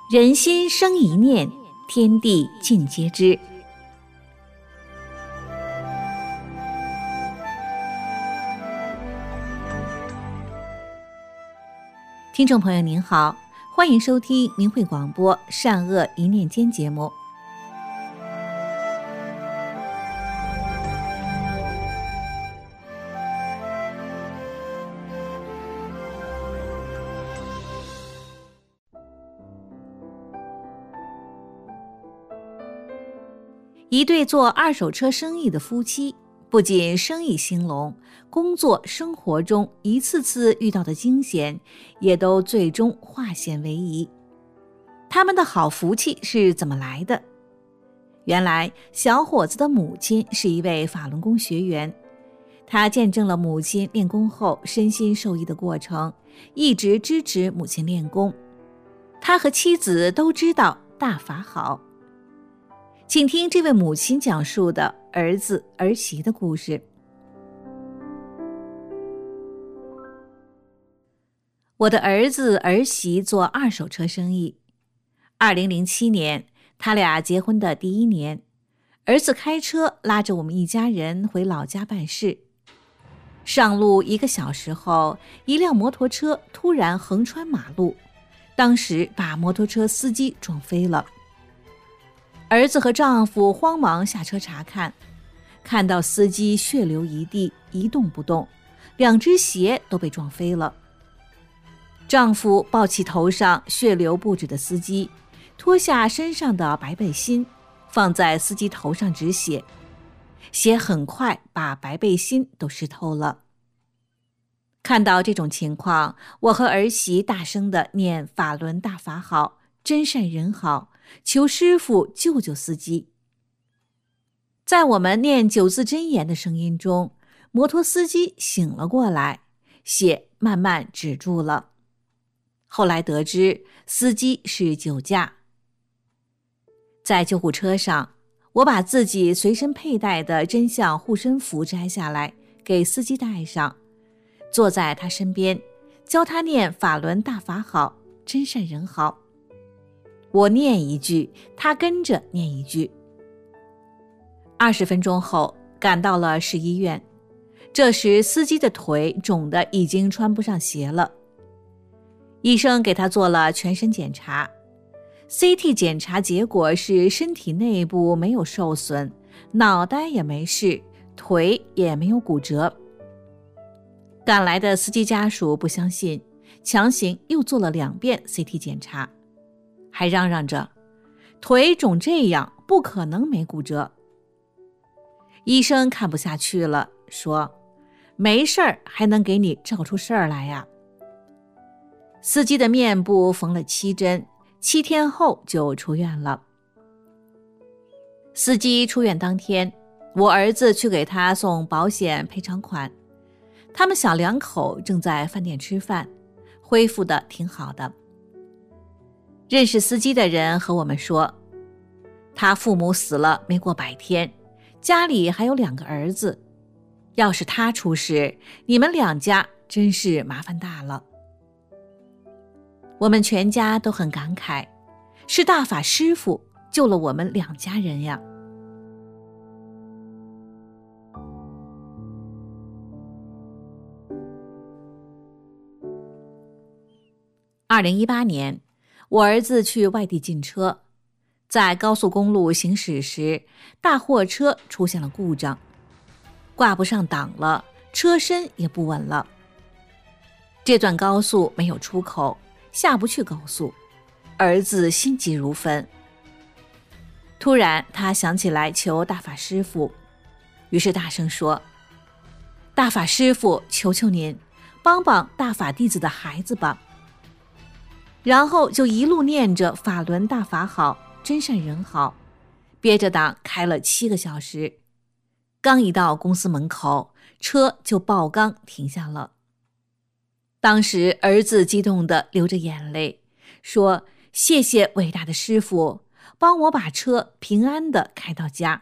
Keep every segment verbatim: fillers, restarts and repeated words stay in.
人心生一念，天地尽皆知。听众朋友您好，欢迎收听明慧广播善恶一念间节目。一对做二手车生意的夫妻，不仅生意兴隆，工作生活中一次次遇到的惊险也都最终化险为夷。他们的好福气是怎么来的？原来小伙子的母亲是一位法轮功学员，他见证了母亲练功后身心受益的过程，一直支持母亲练功。他和妻子都知道大法好。请听这位母亲讲述的儿子儿媳的故事。我的儿子儿媳做二手车生意。二零零七年，他俩结婚的第一年，儿子开车拉着我们一家人回老家办事。上路一个小时后，一辆摩托车突然横穿马路，当时把摩托车司机撞飞了。儿子和丈夫慌忙下车查看，看到司机血流一地，一动不动，两只鞋都被撞飞了。丈夫抱起头上血流不止的司机，脱下身上的白背心，放在司机头上止血，血很快把白背心都湿透了。看到这种情况，我和儿媳大声地念法轮大法好，真善人好，求师父救救司机。在我们念九字真言的声音中，摩托司机醒了过来，血慢慢止住了。后来得知司机是酒驾。在救护车上，我把自己随身佩戴的真相护身符摘下来给司机戴上，坐在他身边，教他念法轮大法好，真善人好。我念一句，他跟着念一句。二十分钟后，赶到了市医院。这时司机的腿肿得已经穿不上鞋了。医生给他做了全身检查， C T 检查结果是身体内部没有受损，脑袋也没事，腿也没有骨折。赶来的司机家属不相信，强行又做了两遍 C T 检查，还嚷嚷着腿肿这样不可能没骨折。医生看不下去了，说没事儿还能给你照出事儿来呀。司机的面部缝了七针，七天后就出院了。司机出院当天，我儿子去给他送保险赔偿款，他们小两口正在饭店吃饭，恢复得挺好的。认识司机的人和我们说，他父母死了没过百天，家里还有两个儿子，要是他出事，你们两家真是麻烦大了。我们全家都很感慨，是大法师父救了我们两家人呀。二零一八年，我儿子去外地进车，在高速公路行驶时，大货车出现了故障，挂不上档了，车身也不稳了。这段高速没有出口，下不去高速，儿子心急如焚。突然他想起来求大法师父，于是大声说，大法师父，求求您帮帮大法弟子的孩子吧。然后就一路念着法轮大法好，真善人好，憋着档开了七个小时。刚一到公司门口，车就爆缸停下了。当时儿子激动地流着眼泪，说谢谢伟大的师父，帮我把车平安地开到家。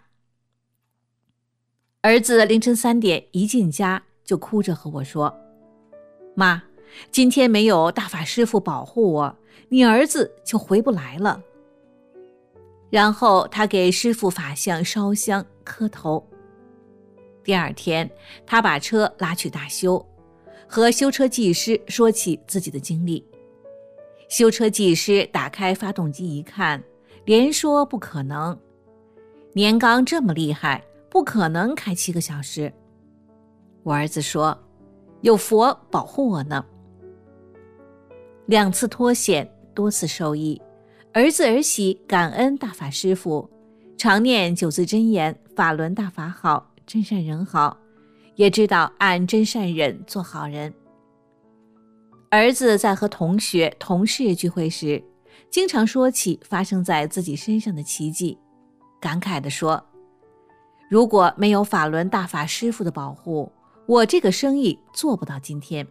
儿子凌晨三点一进家就哭着和我说，妈，今天没有大法师父保护我， 你儿子就回不来了。然后他给师傅法像烧香磕头。第二天，他把车拉去大修，和修车技师说起自己的经历。修车技师打开发动机一看，连说不可能，年缸这么厉害，不可能开七个小时。我儿子说，有佛保护我呢。两次脱险，多次受益，儿子儿媳感恩大法师父，常念九字真言，法轮大法好，真善人好，也知道按真善忍做好人。儿子在和同学同事聚会时，经常说起发生在自己身上的奇迹，感慨地说，如果没有法轮大法师父的保护，我这个生意做不到今天。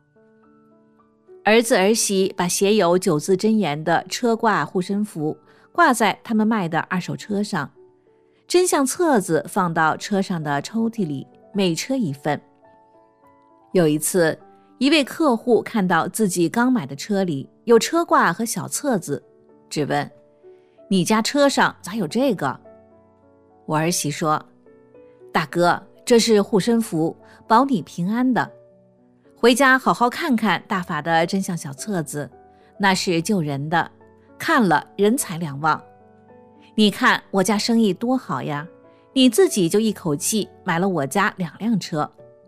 儿子儿媳把写有九字真言的车挂护身符挂在他们卖的二手车上，真相册子放到车上的抽屉里，每车一份。有一次，一位客户看到自己刚买的车里有车挂和小册子，质问，你家车上咋有这个？我儿媳说，大哥，这是护身符，保你平安的，回家好好看看大法的真相小册子，那是救人的，看了人财两旺。你看我家生意多好呀，你自己就一口气买了我家两辆车。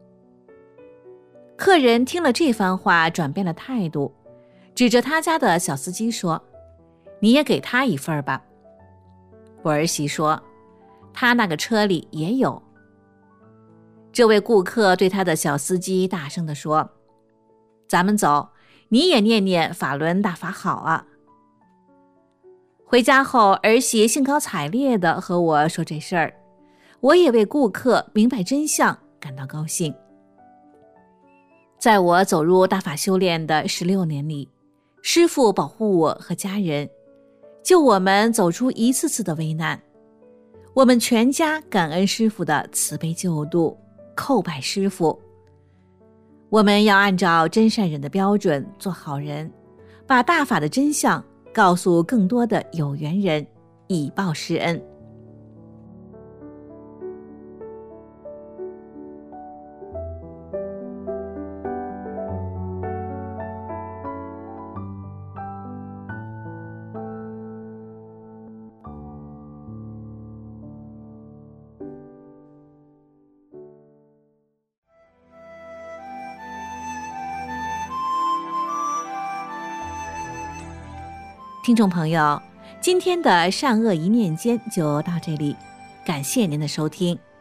客人听了这番话，转变了态度，指着他家的小司机说，你也给他一份吧。我儿媳说，他那个车里也有。这位顾客对他的小司机大声地说，咱们走，你也念念法轮大法好啊。回家后，儿媳兴高采烈地和我说这事儿，我也为顾客明白真相感到高兴。在我走入大法修炼的十六年里，师父保护我和家人，救我们走出一次次的危难。我们全家感恩师父的慈悲救度，叩拜师父。我们要按照真善忍的标准做好人，把大法的真相告诉更多的有缘人，以报师恩。听众朋友，今天的善恶一念间就到这里，感谢您的收听。